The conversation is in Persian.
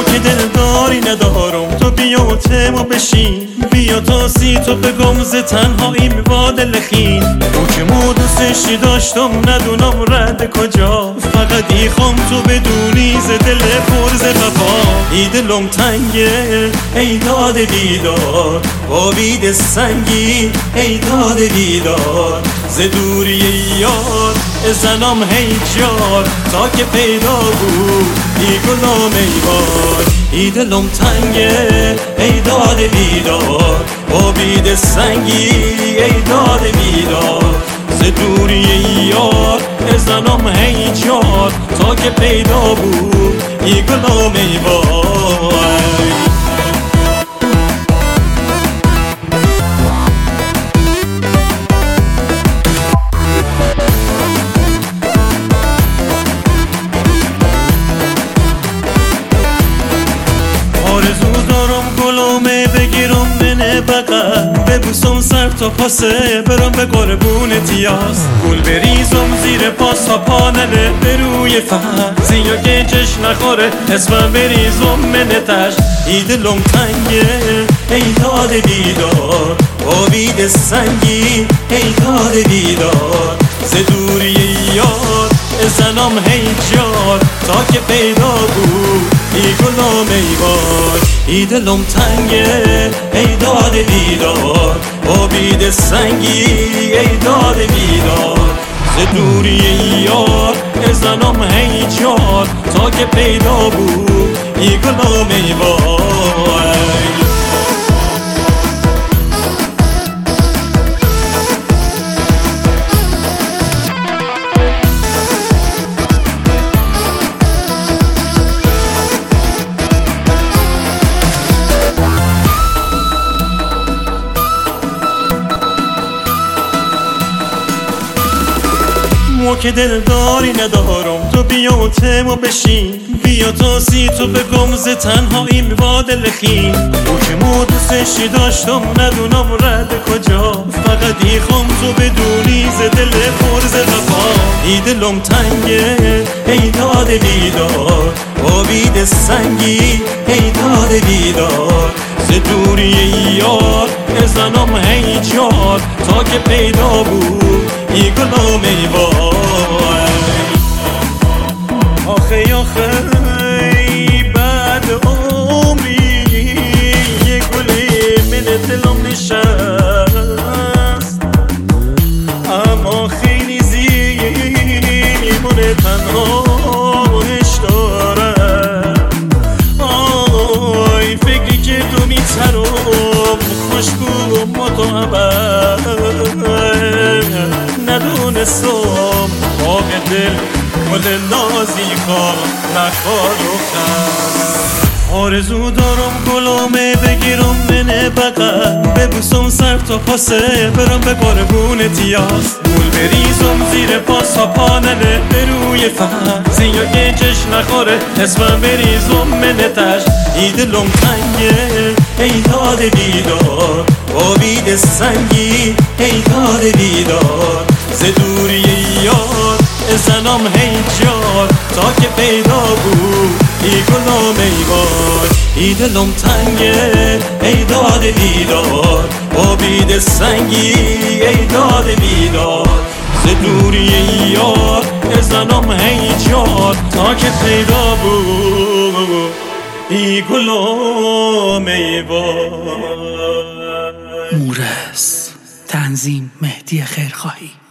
که دلداری ندارم تو بیا و تمو بشین، بیا تا سی تو بگم ز تنهاییم با دل خین. او که مو دوستشی داشتم ندونم رد کجا، فقط ایخوام تو بدونی ز دل پر ز وفا. ای دلم تنگه ای داد بیدار با بید سنگی، ای داد بیدار ز دوری یار زنم هی جار تا که پیدا بود ای گلام ای بار. ای دلم تنگه ای داد بیدار با بید سنگی، ای داد بیدار ز دوری یار زنم هی جار تا که پیدا بود ای گلام ای بار. آرزو دارم گلومه بگیرم منه بقل، ببوسم سر تا پاسه برم به قربون تیاس. گل بریزم زیر پاس تا پانله به روی فرد، زیا گنجش نخوره اسمم بریزم منه تش. ای دلم تنگه ای داد بیدار با بید سنگی، ای داد بیدار ز دوری یار زنم هی جار تا که پیدا بود ای گلام ای بار. ای دلم تنگه ای داد بیدار با بید سنگی، ای داد بیدار ز دوری یار زنم هی جار تا که پیدا بود ای گلام ای بار. مو که دلداری ندارم تو بیا و تمو بشین، بیا تا سی تو بگم ز تنهاییم با دل خین. او که مو دوستشی داشتم ندونم رد کجا، فقط ایخوام تو بدونی ز دل پر ز وفا. ای دلم تنگه ای داد بیدار با بید سنگی، ای داد بیدار ز دوری یار زنم هی جار تا که پیدا بود ای گلام ای بار. آخه آخه بعد عمری یه گلی من دلم نشست، اما خیلی زیمونه تنهاش دارم. آی فکری که تو میترم خوشگو مطابق ندونستم باغ دل گل نازی کار نخواد و خست. آرزو دارم گلومه بگیرم منه بقل، ببوسم سر تا پاسه برم به قربون تیاس. گل بریزم زیر پاس تا پانله به روی فرد، زیا گنجش نخوره اسمم بریزم منه تش. ای دلم تنگه ای داد بیدار با بید سنگی، ای داد بیدار ز دوری یار زنم هی جار تا که پیدا بود ای گلام ای بار. ای دلم تنگه ای داد بیدار با بید سنگی، ای داد بیدار ز دوری یار زنم هی جار تا که پیدا بود ای گلام ای بار. مورس تنظیم مهدی خیرخواهی.